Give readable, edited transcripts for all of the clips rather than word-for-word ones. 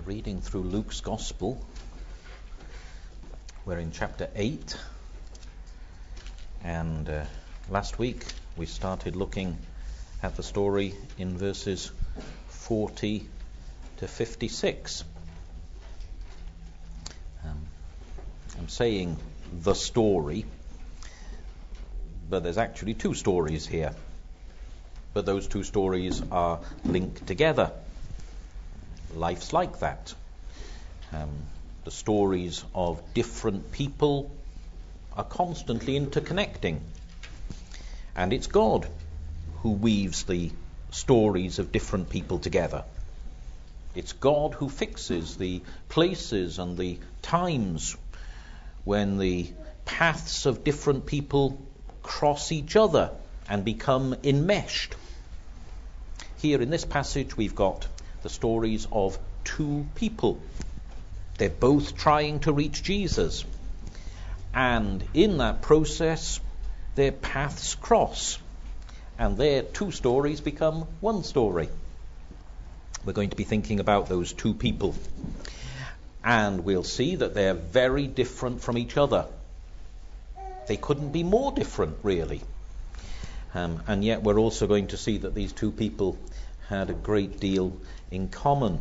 reading through Luke's Gospel. We're in chapter 8, and last week we started looking at the story in verses 40 to 56. I'm saying the story, but there's actually two stories here. But those two stories are linked together. Life's like that. The stories of different people are constantly interconnecting. And it's God who weaves the stories of different people together. It's God who fixes the places and the times when the paths of different people cross each other and become enmeshed. Here in this passage we've got the stories of two people. They're both trying to reach Jesus. And in that process, their paths cross. And their two stories become one story. We're going to be thinking about those two people. And we'll see that they're very different from each other. They couldn't be more different, really. And yet we're also going to see that these two people had a great deal in common.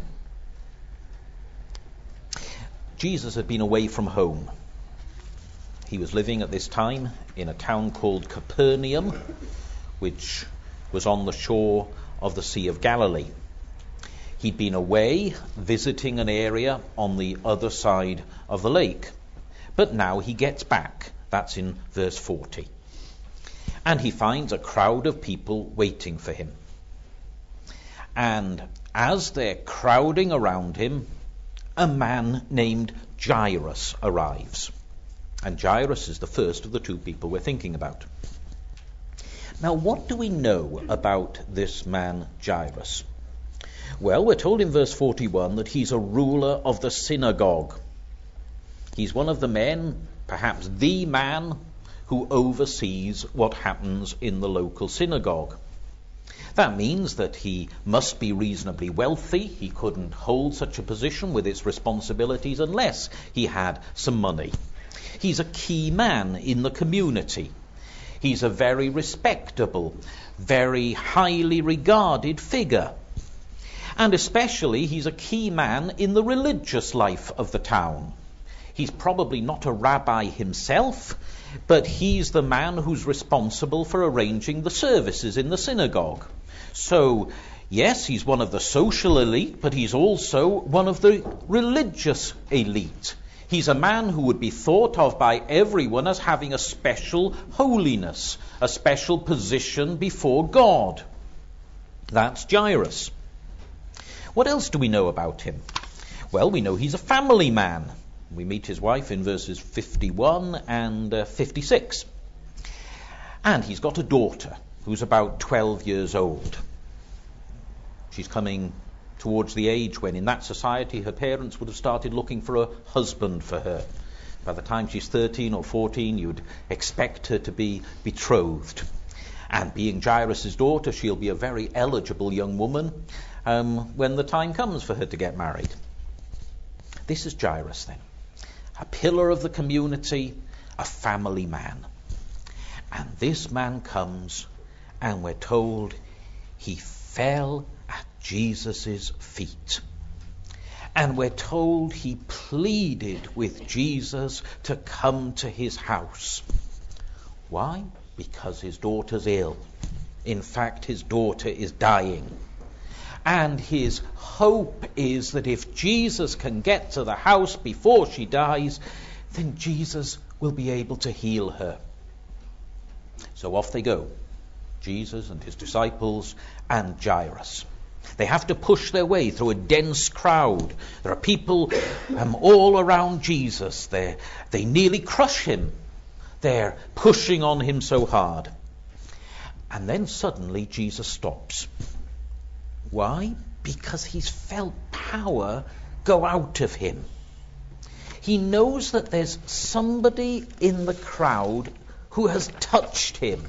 Jesus had been away from home. He was living at this time in a town called Capernaum, which was on the shore of the Sea of Galilee. He'd been away visiting an area on the other side of the lake. But now he gets back. That's in verse 40. And he finds a crowd of people waiting for him. And as they're crowding around him, a man named Jairus arrives. And Jairus is the first of the two people we're thinking about. Now, what do we know about this man Jairus? Well, we're told in verse 41 that he's a ruler of the synagogue. He's one of the men, perhaps the man, who oversees what happens in the local synagogue. That means that he must be reasonably wealthy. He couldn't hold such a position with its responsibilities unless he had some money. He's a key man in the community. He's a very respectable, very highly regarded figure. And especially he's a key man in the religious life of the town. He's probably not a rabbi himself, but he's the man who's responsible for arranging the services in the synagogue. So, yes, he's one of the social elite, but he's also one of the religious elite. He's a man who would be thought of by everyone as having a special holiness, a special position before God. That's Jairus. What else do we know about him? Well, we know he's a family man. We meet his wife in verses 51 and 56. And he's got a daughter who's about 12 years old. She's coming towards the age when in that society her parents would have started looking for a husband for her. By the time she's 13 or 14, you'd expect her to be betrothed. And being Jairus' daughter, she'll be a very eligible young woman when the time comes for her to get married. This is Jairus then. A pillar of the community, a family man. And this man comes, and we're told he fell at Jesus' feet. And we're told he pleaded with Jesus to come to his house. Why? Because his daughter's ill. In fact, his daughter is dying. And his hope is that if Jesus can get to the house before she dies, then Jesus will be able to heal her. So off they go, Jesus and his disciples and Jairus. They have to push their way through a dense crowd. There are people all around Jesus. They nearly crush him. They're pushing on him so hard. And then suddenly Jesus stops. Why? Because he's felt power go out of him. He knows that there's somebody in the crowd who has touched him.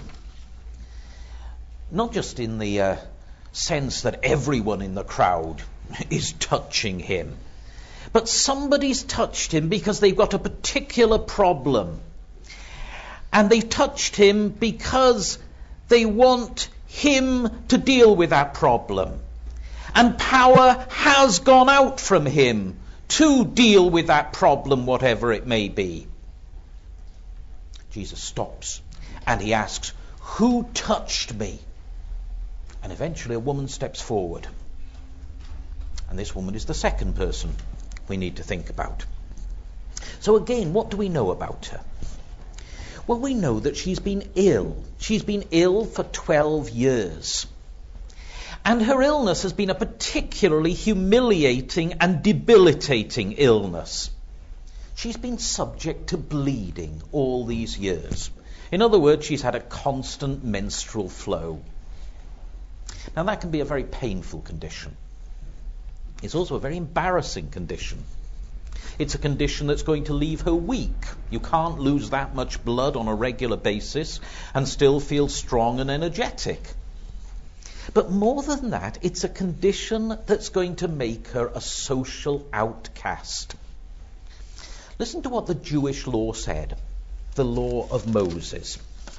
Not just in the sense that everyone in the crowd is touching him, But somebody's touched him because they've got a particular problem. And they've touched him because they want him to deal with that problem. And power has gone out from him to deal with that problem, whatever it may be. Jesus stops and he asks, "Who touched me?" And eventually a woman steps forward. And this woman is the second person we need to think about. So again, what do we know about her? Well, we know that she's been ill. She's been ill for 12 years. And her illness has been a particularly humiliating and debilitating illness. She's been subject to bleeding all these years. In other words, she's had a constant menstrual flow. Now, that can be a very painful condition. It's also a very embarrassing condition. It's a condition that's going to leave her weak. You can't lose that much blood on a regular basis and still feel strong and energetic. But more than that, it's a condition that's going to make her a social outcast. Listen to what the Jewish law said, the law of Moses.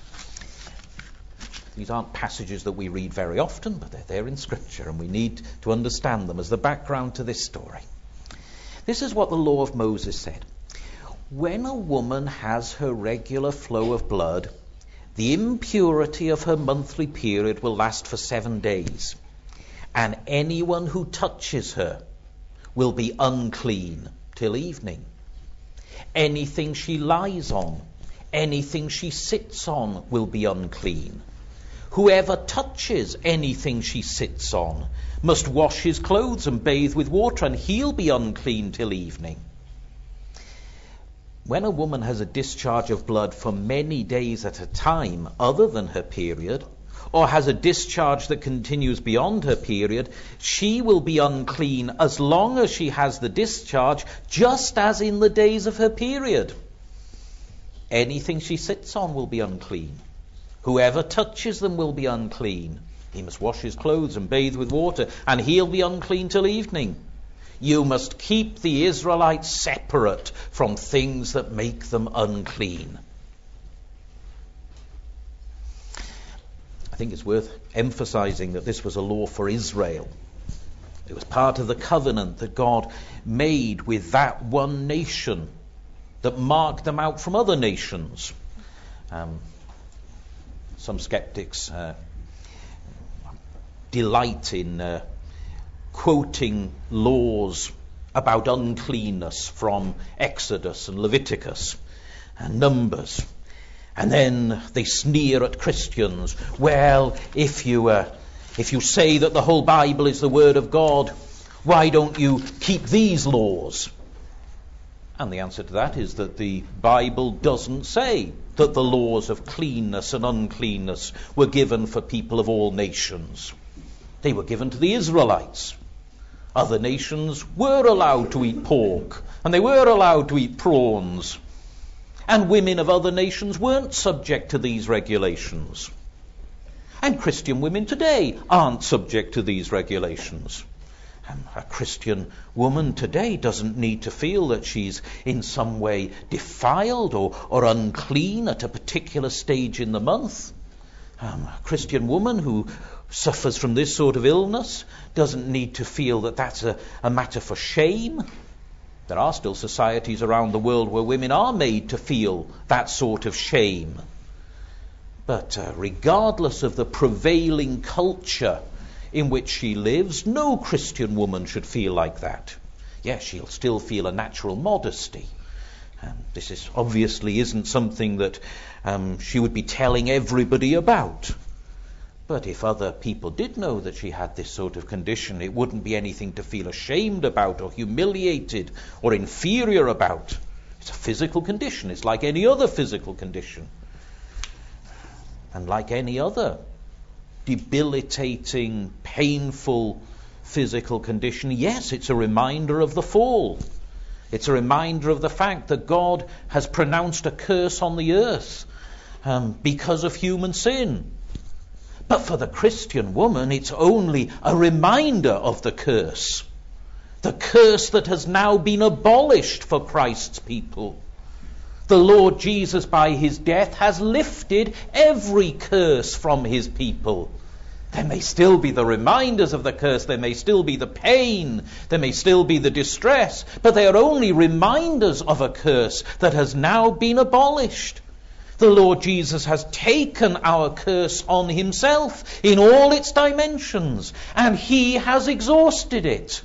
These aren't passages that we read very often, but they're there in Scripture, and we need to understand them as the background to this story. This is what the law of Moses said. When a woman has her regular flow of blood, the impurity of her monthly period will last for 7 days, and anyone who touches her will be unclean till evening. Anything she lies on, anything she sits on will be unclean. Whoever touches anything she sits on must wash his clothes and bathe with water, and he'll be unclean till evening. When a woman has a discharge of blood for many days at a time other than her period, or has a discharge that continues beyond her period, she will be unclean as long as she has the discharge, just as in the days of her period. Anything she sits on will be unclean. Whoever touches them will be unclean. He must wash his clothes and bathe with water, and he'll be unclean till evening. You must keep the Israelites separate from things that make them unclean. I think it's worth emphasizing that this was a law for Israel. It was part of the covenant that God made with that one nation that marked them out from other nations. Some skeptics delight in quoting laws about uncleanness from Exodus and Leviticus and Numbers. And then they sneer at Christians. Well, if you say that the whole Bible is the Word of God, why don't you keep these laws? And the answer to that is that the Bible doesn't say that the laws of cleanness and uncleanness were given for people of all nations. They were given to the Israelites. Other nations were allowed to eat pork, and they were allowed to eat prawns. And women of other nations weren't subject to these regulations. And Christian women today aren't subject to these regulations. And a Christian woman today doesn't need to feel that she's in some way defiled or unclean at a particular stage in the month. A Christian woman who suffers from this sort of illness doesn't need to feel that that's a matter for shame. There are still societies around the world where women are made to feel that sort of shame. But regardless of the prevailing culture in which she lives, no Christian woman should feel like that. Yes, she'll still feel a natural modesty. This obviously isn't something that she would be telling everybody about. But if other people did know that she had this sort of condition, it wouldn't be anything to feel ashamed about or humiliated or inferior about. It's a physical condition. It's like any other physical condition. And like any other debilitating, painful physical condition, yes, it's a reminder of the fall. It's a reminder of the fact that God has pronounced a curse on the earth because of human sin. But for the Christian woman, it's only a reminder of the curse. The curse that has now been abolished for Christ's people. The Lord Jesus, by his death, has lifted every curse from his people. There may still be the reminders of the curse, there may still be the pain, there may still be the distress, but they are only reminders of a curse that has now been abolished. The Lord Jesus has taken our curse on himself in all its dimensions, and he has exhausted it.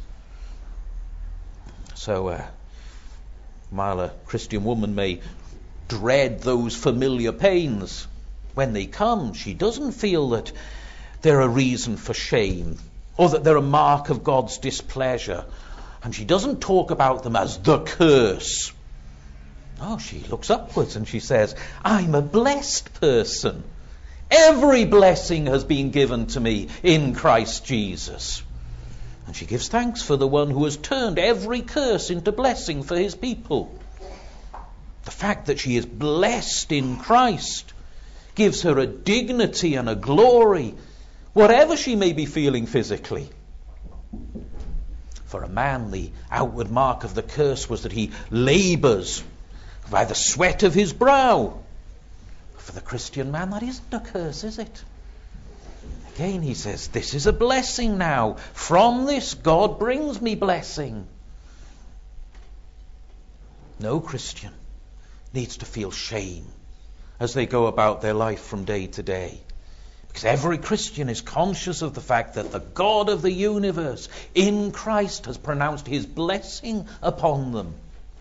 So, while a Christian woman may dread those familiar pains, when they come, she doesn't feel that they're a reason for shame or that they're a mark of God's displeasure. And she doesn't talk about them as the curse. No, she looks upwards and she says, I'm a blessed person. Every blessing has been given to me in Christ Jesus. And she gives thanks for the one who has turned every curse into blessing for his people. The fact that she is blessed in Christ gives her a dignity and a glory, whatever she may be feeling physically. For a man, the outward mark of the curse was that he labours by the sweat of his brow. For the Christian man, that isn't a curse, is it? Again, he says, this is a blessing now. From this, God brings me blessing. No Christian needs to feel shame as they go about their life from day to day. Because every Christian is conscious of the fact that the God of the universe in Christ has pronounced his blessing upon them.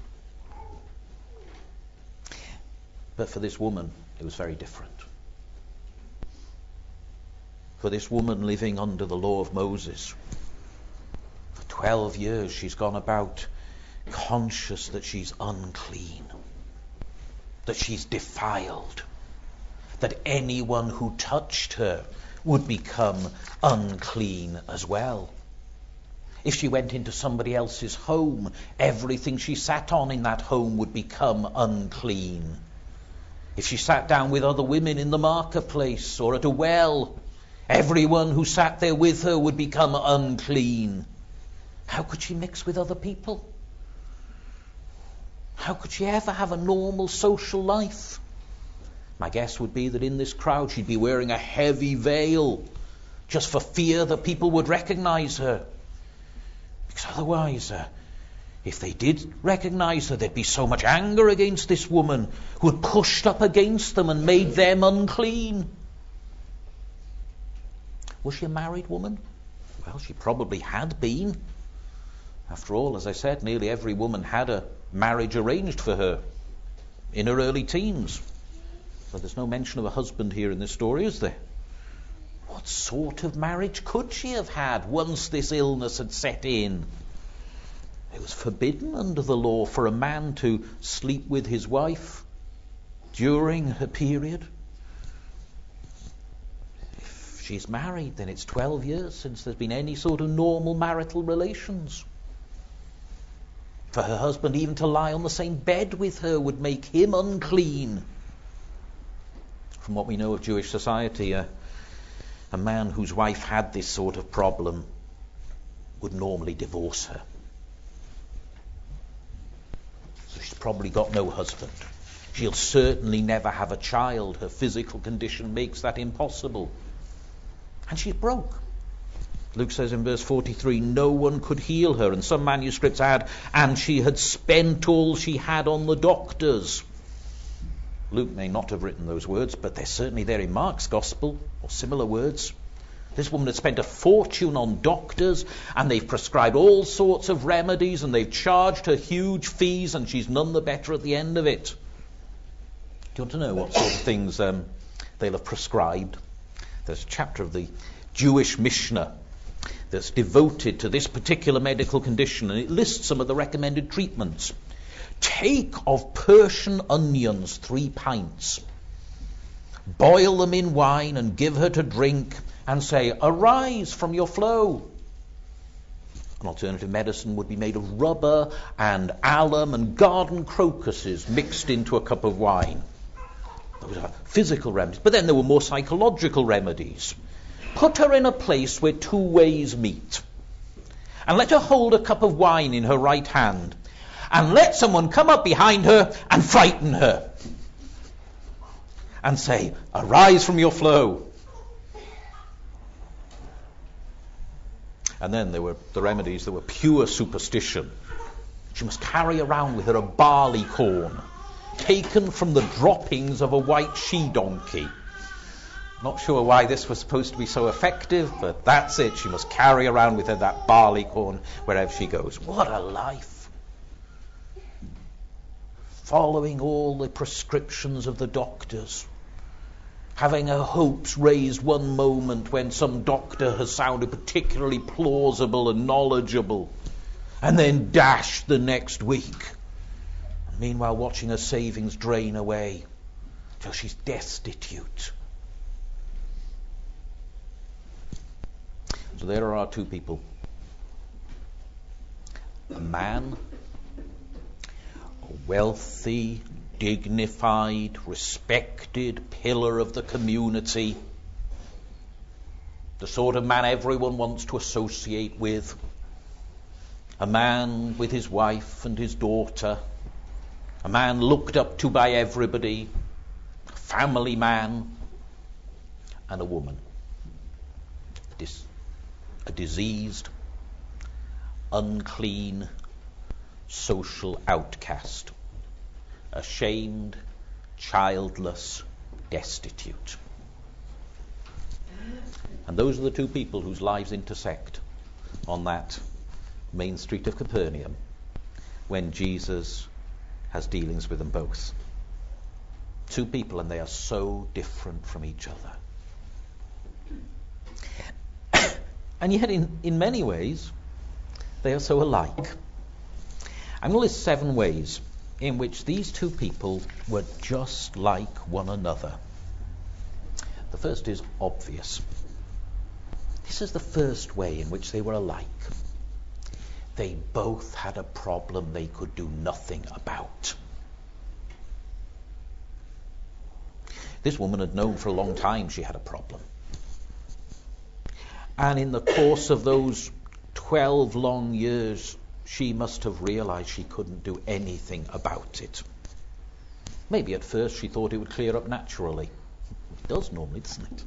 But for this woman, it was very different. For this woman living under the law of Moses, for 12 years she's gone about conscious that she's unclean, that she's defiled, that anyone who touched her would become unclean as well. If she went into somebody else's home, everything she sat on in that home would become unclean. If she sat down with other women in the marketplace or at a well, everyone who sat there with her would become unclean. How could she mix with other people? How could she ever have a normal social life? My guess would be that in this crowd she'd be wearing a heavy veil just for fear that people would recognize her. Because otherwise, if they did recognize her, there'd be so much anger against this woman who had pushed up against them and made them unclean. Was she a married woman? Well, she probably had been. After all, as I said, nearly every woman had a marriage arranged for her in her early teens. So there's no mention of a husband here in this story, is there? What sort of marriage could she have had once this illness had set in? It was forbidden under the law for a man to sleep with his wife during her period. If she's married, then it's 12 years since there's been any sort of normal marital relations. For her husband even to lie on the same bed with her would make him unclean. From what we know of Jewish society, a man whose wife had this sort of problem would normally divorce her. So she's probably got no husband. She'll certainly never have a child. Her physical condition makes that impossible. And she's broke. Luke says in verse 43, no one could heal her. And some manuscripts add, and she had spent all she had on the doctors. Luke may not have written those words, but they're certainly there in Mark's Gospel, or similar words. This woman had spent a fortune on doctors, and they've prescribed all sorts of remedies, and they've charged her huge fees, and she's none the better at the end of it. Do you want to know what sort of things they'll have prescribed? There's a chapter of the Jewish Mishnah that's devoted to this particular medical condition, and it lists some of the recommended treatments. Take of Persian onions 3 pints, boil them in wine and give her to drink, and say, arise from your flow. An alternative medicine would be made of rubber and alum and garden crocuses mixed into a cup of wine. Those are physical remedies. But then there were more psychological remedies. Put her in a place where 2 ways meet. and let her hold a cup of wine in her right hand, and let someone come up behind her and frighten her, and say, arise from your flow. And then there were the remedies that were pure superstition. She must carry around with her a barley corn, taken from the droppings of a white she-donkey. Not sure why this was supposed to be so effective, but that's it. She must carry around with her that barley corn wherever she goes. What a life! Following all the prescriptions of the doctors. Having her hopes raised one moment when some doctor has sounded particularly plausible and knowledgeable, and then dashed the next week. And meanwhile, watching her savings drain away till she's destitute. So there are our two people. A man, a wealthy, dignified, respected pillar of the community, the sort of man everyone wants to associate with, a man with his wife and his daughter, a man looked up to by everybody, a family man, and a woman, a diseased, unclean, social outcast, ashamed, childless, destitute. And those are the two people whose lives intersect on that main street of Capernaum when Jesus has dealings with them both. Two people, and they are so different from each other. And yet in many ways they are so alike. I'm going to list 7 ways in which these two people were just like one another. The first is obvious. This is the first way in which they were alike. They both had a problem they could do nothing about. This woman had known for a long time she had a problem. And in the course of those 12 long years, she must have realized she couldn't do anything about it. Maybe at first she thought it would clear up naturally. It does normally, doesn't it?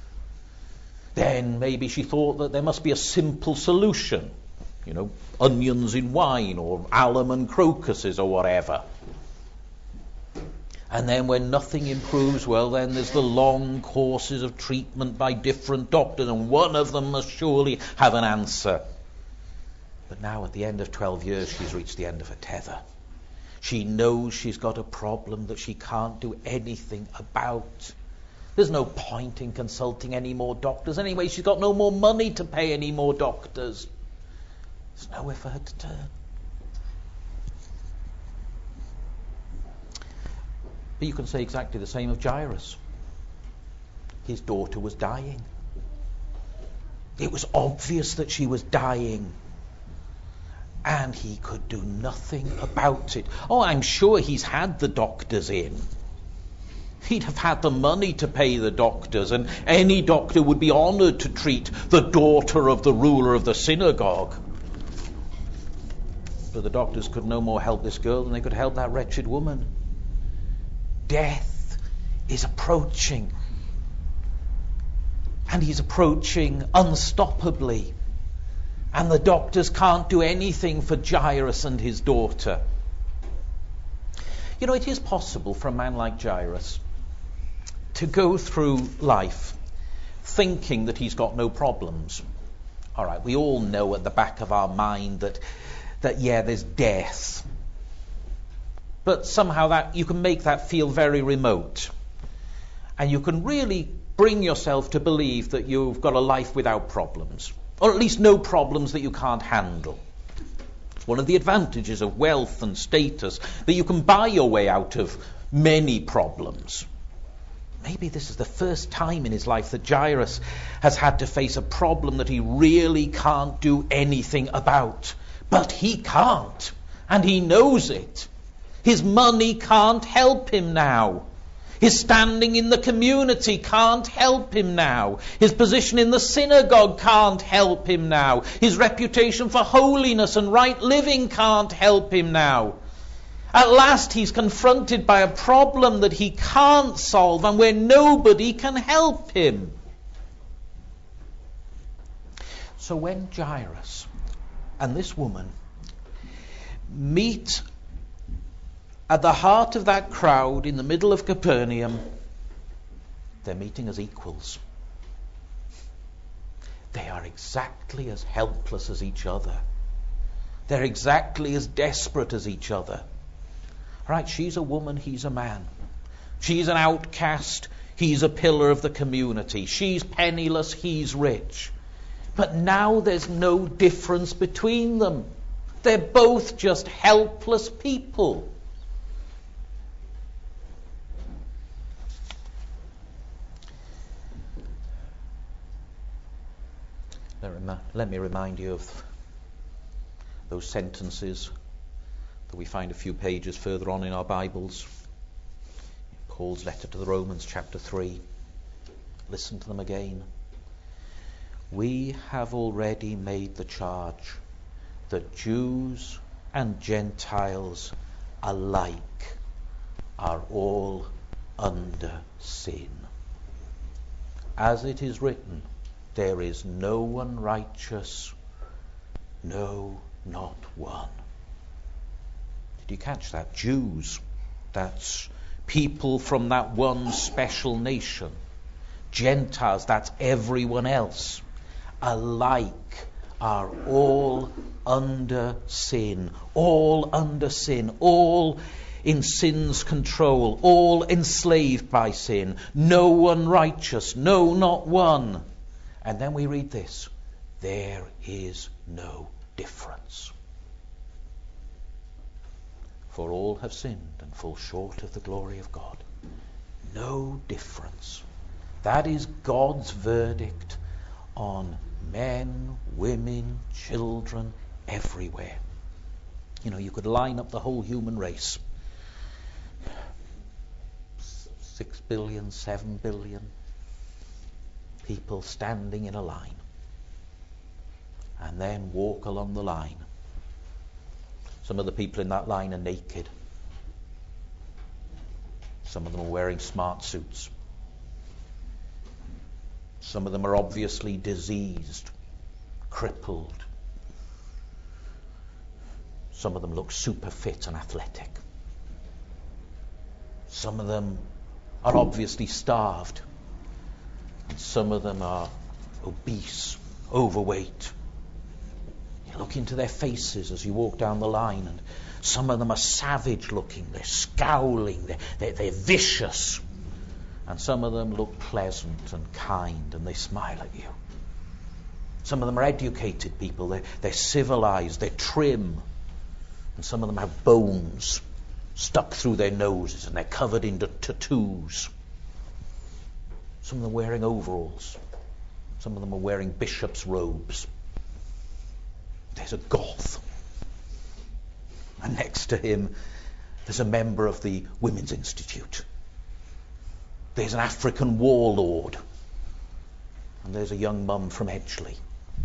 Then maybe she thought that there must be a simple solution. You know, onions in wine or alum and crocuses or whatever. And then when nothing improves, well, then there's the long courses of treatment by different doctors, and one of them must surely have an answer. But now at the end of 12 years, she's reached the end of her tether. She knows she's got a problem that she can't do anything about. There's no point in consulting any more doctors. Anyway, she's got no more money to pay any more doctors. There's nowhere for her to turn. But you can say exactly the same of Jairus. His daughter was dying. It was obvious that she was dying. And he could do nothing about it. Oh, I'm sure he's had the doctors in. He'd have had the money to pay the doctors, and any doctor would be honored to treat the daughter of the ruler of the synagogue. But the doctors could no more help this girl than they could help that wretched woman. Death is approaching. And he's approaching unstoppably. And the doctors can't do anything for Jairus and his daughter. You know, it is possible for a man like Jairus to go through life thinking that he's got no problems. All right, we all know at the back of our mind that yeah, there's death. But somehow that you can make that feel very remote. And you can really bring yourself to believe that you've got a life without problems. Or at least no problems that you can't handle. It's one of the advantages of wealth and status, that you can buy your way out of many problems. Maybe this is the first time in his life that Jairus has had to face a problem that he really can't do anything about. But he can't, and he knows it. His money can't help him now. His standing in the community can't help him now. His position in the synagogue can't help him now. His reputation for holiness and right living can't help him now. At last he's confronted by a problem that he can't solve and where nobody can help him. So when Jairus and this woman meet at the heart of that crowd in the middle of Capernaum, they're meeting as equals. They are exactly as helpless as each other. They're exactly as desperate as each other. Right, she's a woman, he's a man. She's an outcast, he's a pillar of the community. She's penniless, he's rich. But now there's no difference between them. They're both just helpless people. Let me remind you of those sentences that we find a few pages further on in our Bibles. Paul's letter to the Romans, chapter 3. Listen to them again. We have already made the charge that Jews and Gentiles alike are all under sin. As it is written, there is no one righteous, no, not one. Did you catch that? Jews, that's people from that one special nation. Gentiles, that's everyone else. Alike are all under sin, all in sin's control, all enslaved by sin. No one righteous, no, not one. And then we read this, there is no difference. For all have sinned and fall short of the glory of God. No difference. That is God's verdict on men, women, children, everywhere. You know, you could line up the whole human race. 6 billion, 7 billion people standing in a line. And then walk along the line. Some of the people in that line are naked. Some of them are wearing smart suits. Some of them are obviously diseased, crippled. Some of them look super fit and athletic. Some of them are obviously starved. And some of them are obese, overweight. You look into their faces as you walk down the line, and some of them are savage looking, they're scowling, they're vicious. And some of them look pleasant and kind, and they smile at you. Some of them are educated people, they're civilized, they're trim. And some of them have bones stuck through their noses, and they're covered in tattoos. Some of them are wearing overalls. Some of them are wearing bishop's robes. There's a Goth. And next to him, there's a member of the Women's Institute. There's an African warlord. And there's a young mum from Edgeley.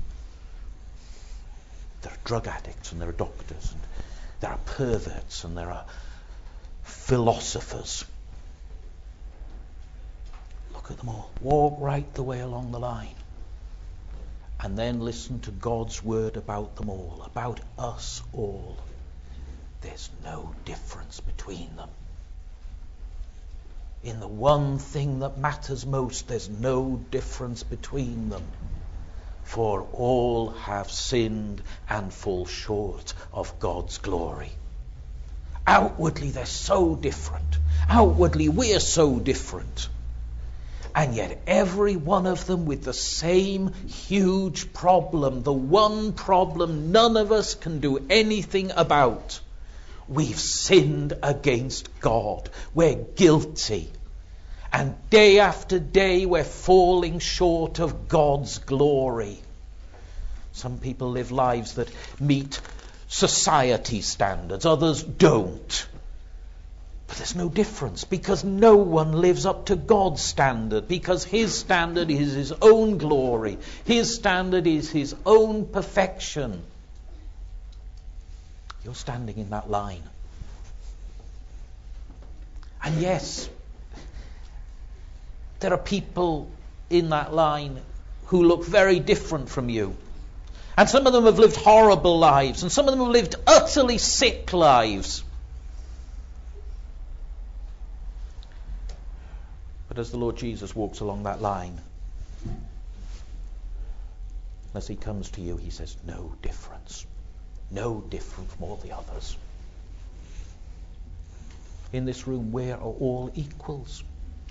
There are drug addicts and there are doctors. And there are perverts and there are philosophers. Look at them all. Walk right the way along the line. And then listen to God's word about them all, about us all. There's no difference between them. In the one thing that matters most, there's no difference between them. For all have sinned and fall short of God's glory. Outwardly, they're so different. Outwardly, we're so different. And yet every one of them with the same huge problem, the one problem none of us can do anything about. We've sinned against God. We're guilty. And day after day we're falling short of God's glory. Some people live lives that meet society standards, others don't. But there's no difference, because no one lives up to God's standard, because his standard is his own glory. His standard is his own perfection. You're standing in that line. And yes, there are people in that line who look very different from you. And some of them have lived horrible lives, and some of them have lived utterly sick lives. But as the Lord Jesus walks along that line, as he comes to you, he says, no difference. No different from all the others. In this room, we are all equals.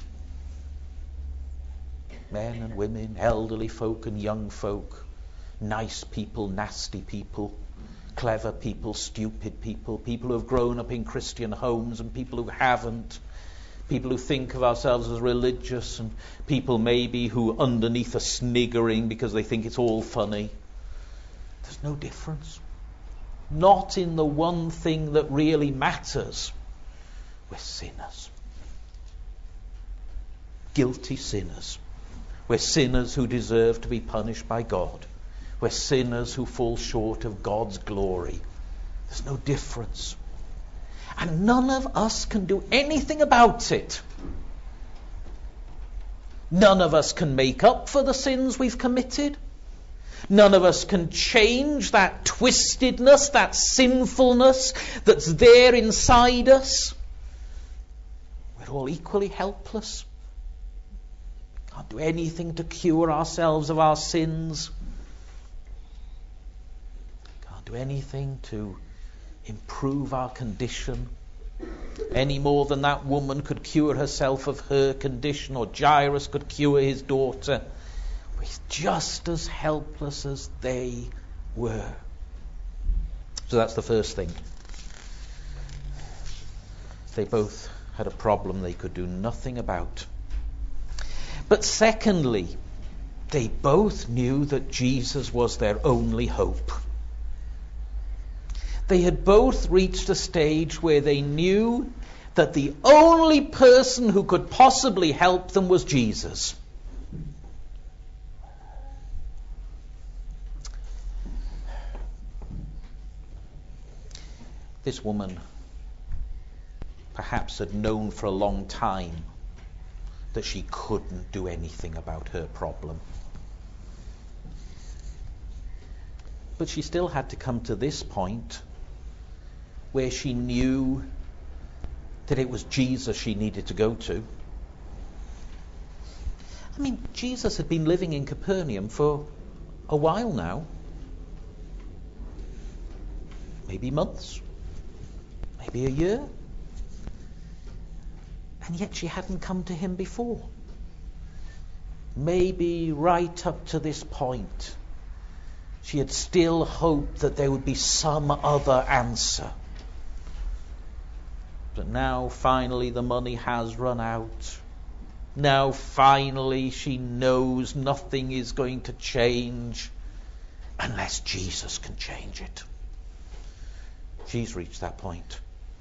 Men and women, elderly folk and young folk, nice people, nasty people, clever people, stupid people, people who have grown up in Christian homes and people who haven't, people who think of ourselves as religious and people maybe who underneath are sniggering because they think it's all funny. There's no difference. Not in the one thing that really matters. We're sinners. Guilty sinners. We're sinners who deserve to be punished by God. We're sinners who fall short of God's glory. There's no difference. And none of us can do anything about it. None of us can make up for the sins we've committed. None of us can change that twistedness, that sinfulness that's there inside us. We're all equally helpless. Can't do anything to cure ourselves of our sins. Can't do anything to improve our condition any more than that woman could cure herself of her condition, or Jairus could cure his daughter. We're just as helpless as they were. So that's the first thing. They both had a problem they could do nothing about. But secondly, they both knew that Jesus was their only hope. They had both reached a stage where they knew that the only person who could possibly help them was Jesus. This woman perhaps had known for a long time that she couldn't do anything about her problem. But she still had to come to this point where she knew that it was Jesus she needed to go to. I mean, Jesus had been living in Capernaum for a while now. Maybe months. Maybe a year. And yet she hadn't come to him before. Maybe right up to this point, she had still hoped that there would be some other answer. But now, finally, the money has run out. Now, finally, she knows nothing is going to change unless Jesus can change it. She's reached that point.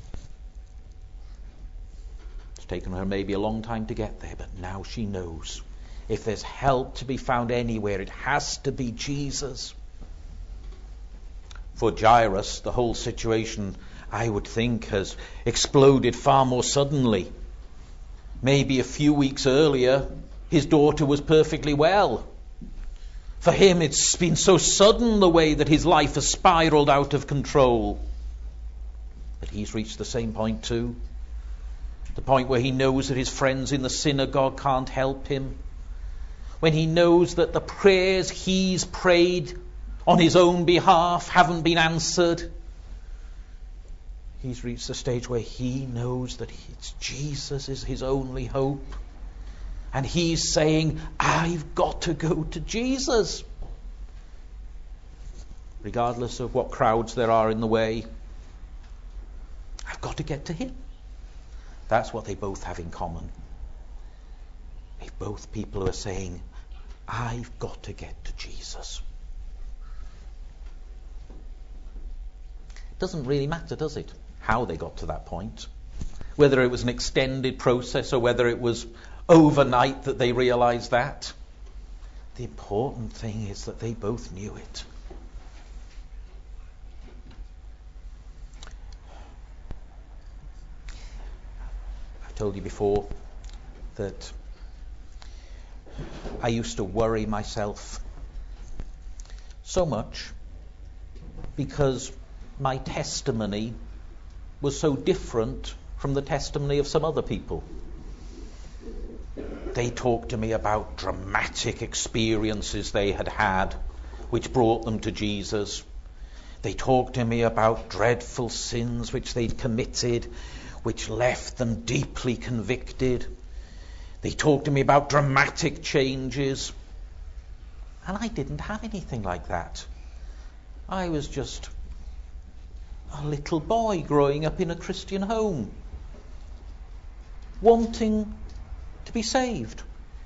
It's taken her maybe a long time to get there, but now she knows. If there's help to be found anywhere, it has to be Jesus. For Jairus, the whole situation, I would think, has exploded far more suddenly. Maybe a few weeks earlier, his daughter was perfectly well. For him, it's been so sudden the way that his life has spiraled out of control. But he's reached the same point too. The point where he knows that his friends in the synagogue can't help him. When he knows that the prayers he's prayed on his own behalf haven't been answered. He's reached the stage where he knows that Jesus is his only hope. And he's saying, I've got to go to Jesus. Regardless of what crowds there are in the way, I've got to get to him. That's what they both have in common. They both people who are saying, I've got to get to Jesus. It doesn't really matter, does it, how they got to that point? whether it was an extended process or whether it was overnight that they realized that. The important thing is that they both knew it. I've told you before that I used to worry myself so much because my testimony was so different from the testimony of some other people. They talked to me about dramatic experiences they had had which brought them to Jesus. They talked to me about dreadful sins which they'd committed, which left them deeply convicted. They talked to me about dramatic changes. And I didn't have anything like that. I was just a little boy growing up in a Christian home, wanting to be saved.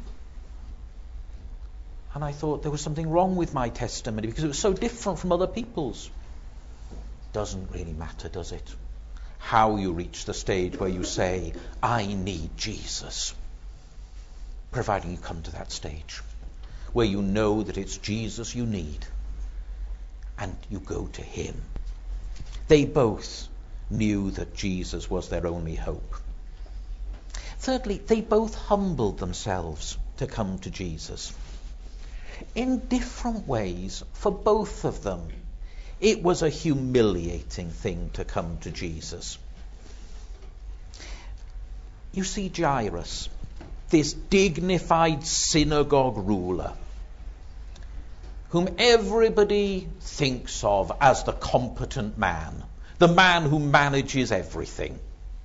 And I thought there was something wrong with my testimony because it was so different from other people's. Doesn't really matter, does it? How you reach the stage where you say, I need Jesus. Providing you come to that stage where you know that it's Jesus you need and you go to him. They both knew that Jesus was their only hope. Thirdly, they both humbled themselves to come to Jesus. In different ways, for both of them, it was a humiliating thing to come to Jesus. You see, Jairus, this dignified synagogue ruler, whom everybody thinks of as the competent man, the man who manages everything.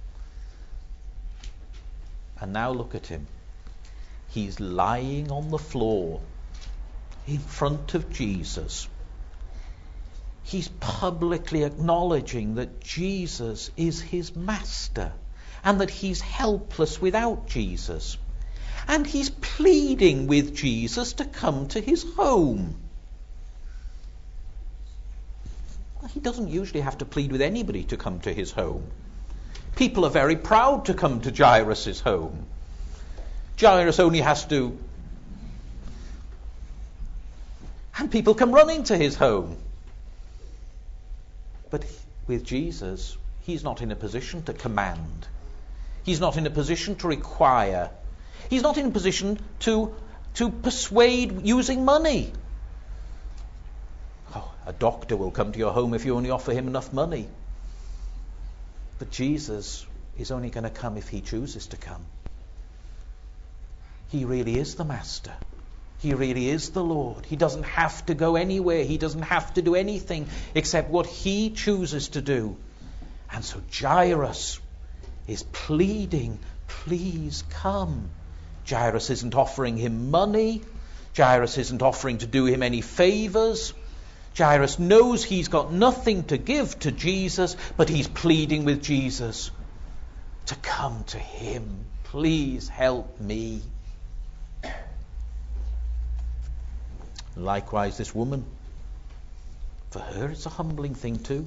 And now look at him. He's lying on the floor in front of Jesus. He's publicly acknowledging that Jesus is his master and that he's helpless without Jesus. And he's pleading with Jesus to come to his home. Well, he doesn't usually have to plead with anybody to come to his home. People are very proud to come to Jairus' home. Jairus only has to... And people come running to his home. But with Jesus, he's not in a position to command. He's not in a position to require. He's not in a position to persuade using money. Oh, a doctor will come to your home if you only offer him enough money. But Jesus is only going to come if he chooses to come. He really is the master. He really is the Lord. He doesn't have to go anywhere. He doesn't have to do anything except what he chooses to do. And so Jairus is pleading, please come. Jairus isn't offering him money. Jairus isn't offering to do him any favors. Jairus knows he's got nothing to give to Jesus, but he's pleading with Jesus to come to him. Please help me. Likewise, this woman, for her it's a humbling thing too,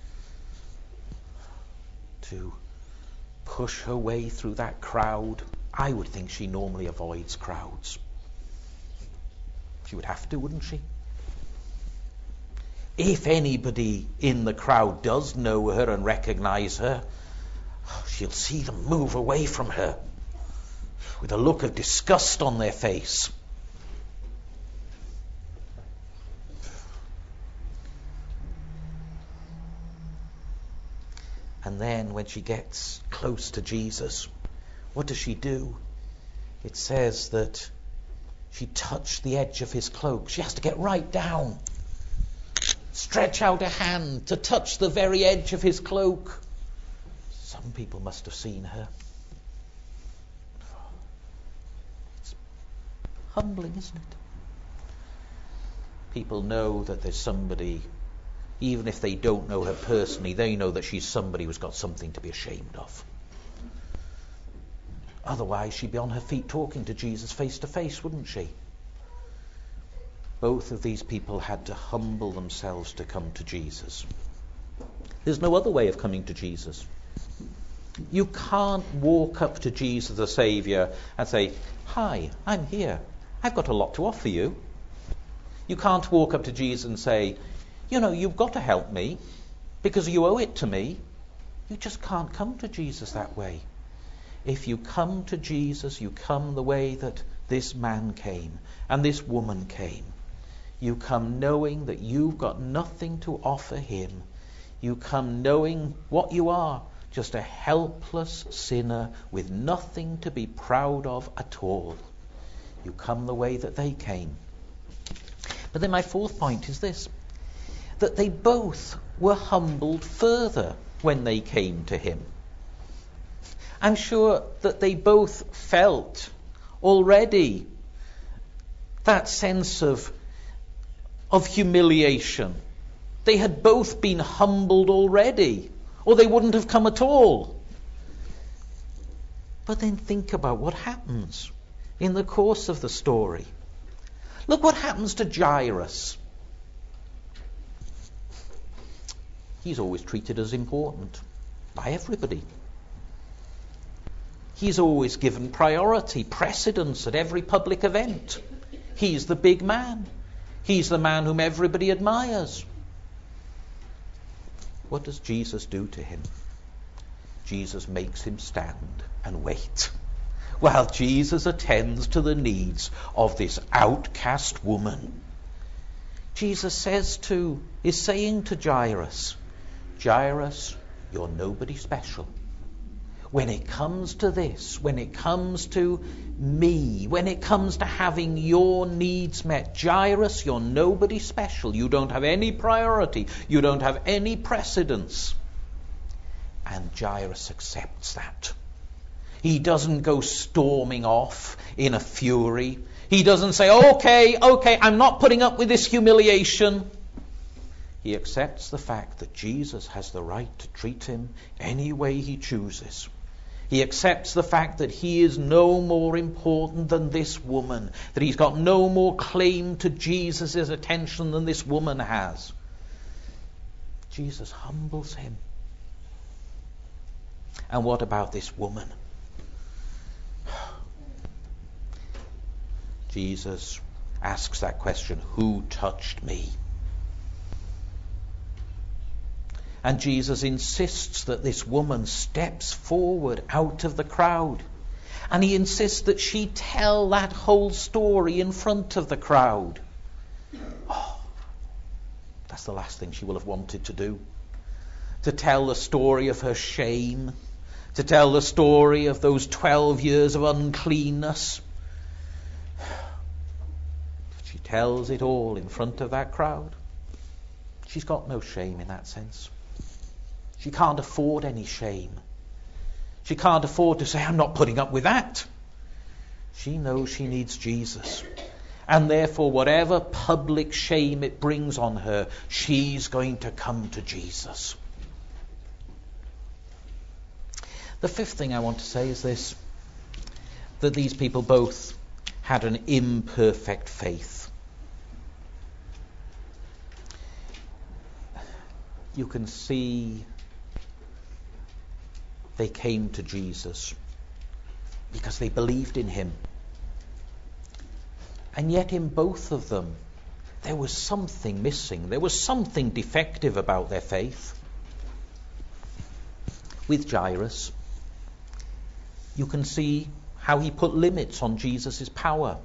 to push her way through that crowd. I would think she normally avoids crowds. She would have to, wouldn't she? If anybody in the crowd does know her and recognize her, she'll see them move away from her with a look of disgust on their face. And then when she gets close to Jesus, what does she do? It says that she touched the edge of his cloak. She has to get right down, stretch out a hand to touch the very edge of his cloak. Some people must have seen her. It's humbling, isn't it? People know that there's somebody. Even if they don't know her personally, they know that she's somebody who's got something to be ashamed of. Otherwise, she'd be on her feet talking to Jesus face to face, wouldn't she? Both of these people had to humble themselves to come to Jesus. There's no other way of coming to Jesus. You can't walk up to Jesus the Saviour and say, "Hi, I'm here. I've got a lot to offer you." You can't walk up to Jesus and say, "You've got to help me because you owe it to me." You just can't come to Jesus that way. If you come to Jesus, you come the way that this man came and this woman came. You come knowing that you've got nothing to offer him. You come knowing what you are, just a helpless sinner with nothing to be proud of at all. You come the way that they came. But then my fourth point is this, that they both were humbled further when they came to him. I'm sure that they both felt already that sense of humiliation. They had both been humbled already, or they wouldn't have come at all. But then think about what happens in the course of the story. Look what happens to Jairus. He's always treated as important by everybody. He's always given priority, precedence at every public event. He's the big man. He's the man whom everybody admires. What does Jesus do to him? Jesus makes him stand and wait while Jesus attends to the needs of this outcast woman. Jesus is saying to Jairus, "Jairus, you're nobody special. When it comes to this, when it comes to me, when it comes to having your needs met, Jairus, you're nobody special. You don't have any priority. You don't have any precedence." And Jairus accepts that. He doesn't go storming off in a fury. He doesn't say, okay, I'm not putting up with this humiliation. He accepts the fact that Jesus has the right to treat him any way he chooses. He accepts the fact that he is no more important than this woman, that he's got no more claim to Jesus' attention than this woman has. Jesus humbles him. And what about this woman? Jesus asks that question, "Who touched me?" And Jesus insists that this woman steps forward out of the crowd. And he insists that she tell that whole story in front of the crowd. Oh, that's the last thing she will have wanted to do. To tell the story of her shame. To tell the story of those 12 years of uncleanness. But she tells it all in front of that crowd. She's got no shame in that sense. She can't afford any shame. She can't afford to say, "I'm not putting up with that." She knows she needs Jesus. And therefore, whatever public shame it brings on her, she's going to come to Jesus. The fifth thing I want to say is this, that these people both had an imperfect faith. You can see they came to Jesus because they believed in him. And yet in both of them, there was something missing. There was something defective about their faith. With Jairus, you can see how he put limits on Jesus' power.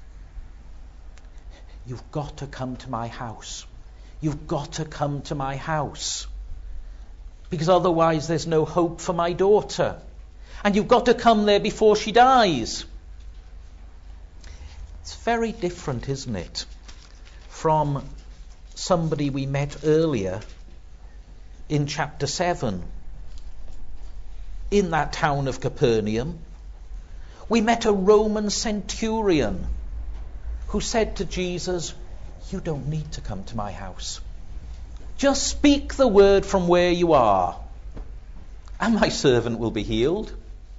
"You've got to come to my house. You've got to come to my house. Because otherwise there's no hope for my daughter. And you've got to come there before she dies." It's very different, isn't it, from somebody we met earlier in chapter 7. In that town of Capernaum, we met a Roman centurion who said to Jesus, "You don't need to come to my house. Just speak the word from where you are, and my servant will be healed."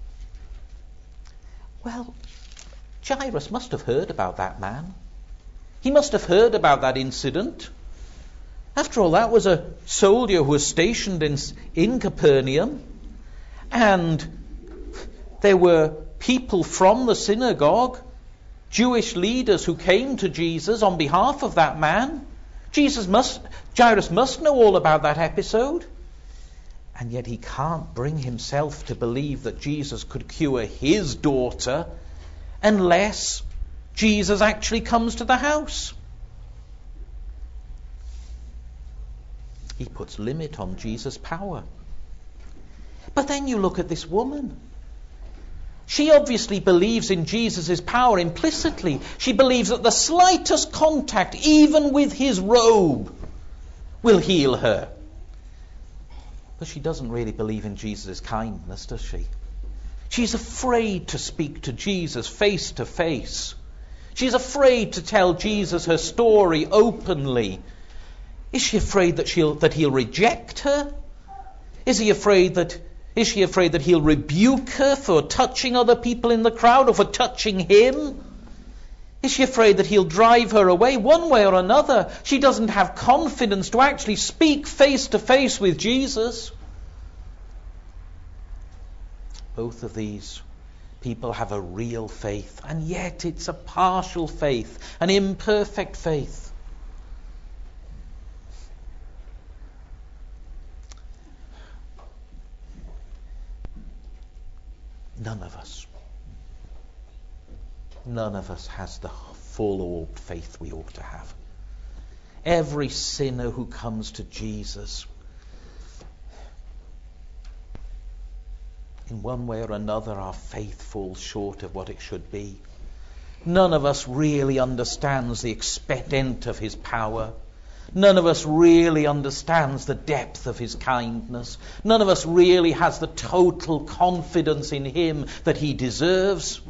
Well, Jairus must have heard about that man. He must have heard about that incident. After all, that was a soldier who was stationed in Capernaum. And there were people from the synagogue, Jewish leaders who came to Jesus on behalf of that man. Jairus must know all about that episode. And yet he can't bring himself to believe that Jesus could cure his daughter unless Jesus actually comes to the house. He puts limit on Jesus' power. But then you look at this woman. She obviously believes in Jesus' power implicitly. She believes that the slightest contact, even with his robe, will heal her. But she doesn't really believe in Jesus' kindness, does she? She's afraid to speak to Jesus face to face. She's afraid to tell Jesus her story openly. Is she afraid that he'll reject her? Is she afraid that he'll rebuke her for touching other people in the crowd or for touching him? Is she afraid that he'll drive her away one way or another? She doesn't have confidence to actually speak face to face with Jesus. Both of these people have a real faith, and yet it's a partial faith, an imperfect faith. None of us has the full-orbed faith we ought to have. Every sinner who comes to Jesus, in one way or another, our faith falls short of what it should be. None of us really understands the extent of his power. None of us really understands the depth of his kindness. None of us really has the total confidence in him that he deserves.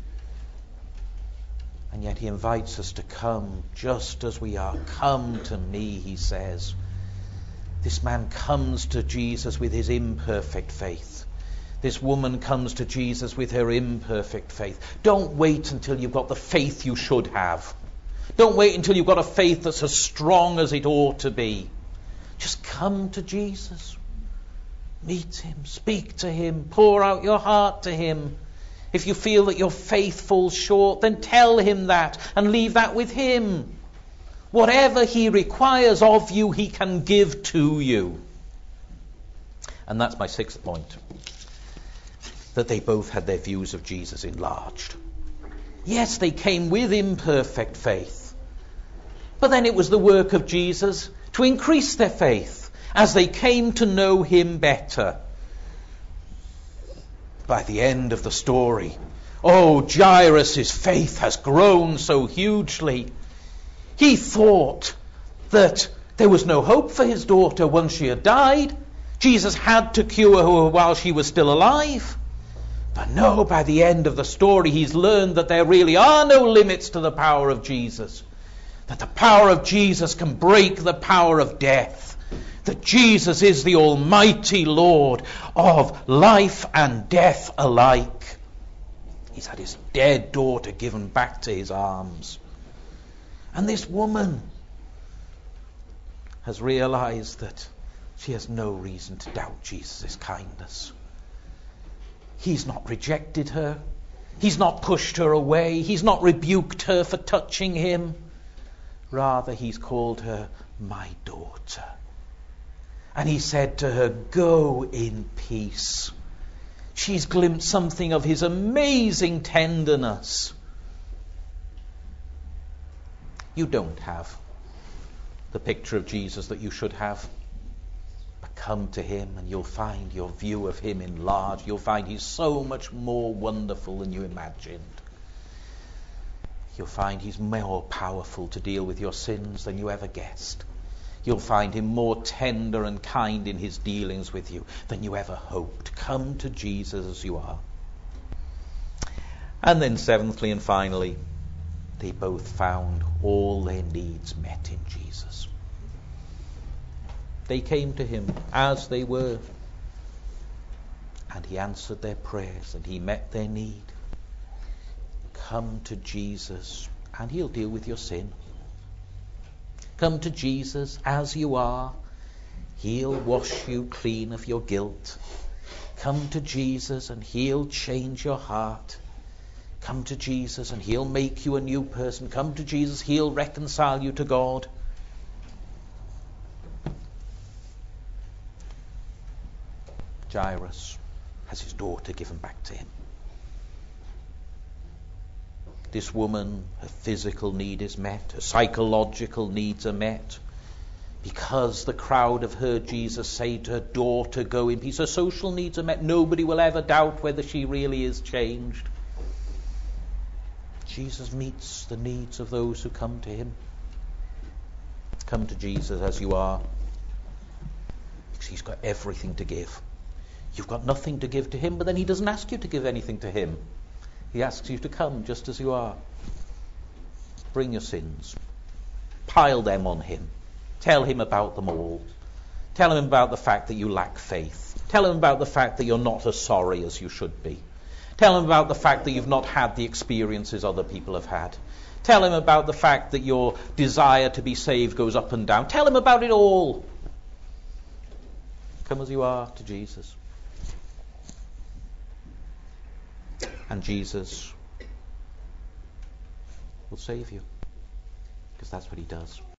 And yet he invites us to come just as we are. Come to me, he says. This man comes to Jesus with his imperfect faith. This woman comes to Jesus with her imperfect faith. Don't wait until you've got the faith you should have. Don't wait until you've got a faith that's as strong as it ought to be. Just come to Jesus. Meet him. Speak to him. Pour out your heart to him. If you feel that your faith falls short, then tell him that and leave that with him. Whatever he requires of you, he can give to you. And that's my sixth point. That they both had their views of Jesus enlarged. Yes, they came with imperfect faith. But then it was the work of Jesus to increase their faith as they came to know him better. By the end of the story, Jairus' faith has grown so hugely. He thought that there was no hope for his daughter once she had died. Jesus had to cure her while she was still alive. But no, by the end of the story, he's learned that there really are no limits to the power of Jesus. That the power of Jesus can break the power of death. That Jesus is the Almighty Lord of life and death alike. He's had his dead daughter given back to his arms. And this woman has realized that she has no reason to doubt Jesus' kindness. He's not rejected her. He's not pushed her away. He's not rebuked her for touching him. Rather, he's called her my daughter. And he said to her, go in peace. She's glimpsed something of his amazing tenderness. You don't have the picture of Jesus that you should have. But come to him and you'll find your view of him enlarged. You'll find he's so much more wonderful than you imagined. You'll find he's more powerful to deal with your sins than you ever guessed. You'll find him more tender and kind in his dealings with you than you ever hoped. Come to Jesus as you are. And then seventhly and finally, they both found all their needs met in Jesus. They came to him as they were, and he answered their prayers and he met their need. Come to Jesus and he'll deal with your sin. Come to Jesus as you are. He'll wash you clean of your guilt. Come to Jesus and he'll change your heart. Come to Jesus and he'll make you a new person. Come to Jesus, he'll reconcile you to God. Jairus has his daughter given back to him. This woman, her physical need is met, her psychological needs are met, because the crowd have heard Jesus say to her, daughter, go in peace. Her social needs are met. Nobody will ever doubt whether she really is changed. Jesus meets the needs of those who come to him. Come to Jesus as you are, because he's got everything to give. You've got nothing to give to him, but then he doesn't ask you to give anything to him. He asks you to come just as you are. Bring your sins. Pile them on him. Tell him about them all. Tell him about the fact that you lack faith. Tell him about the fact that you're not as sorry as you should be. Tell him about the fact that you've not had the experiences other people have had. Tell him about the fact that your desire to be saved goes up and down. Tell him about it all. Come as you are to Jesus. And Jesus will save you, because that's what he does.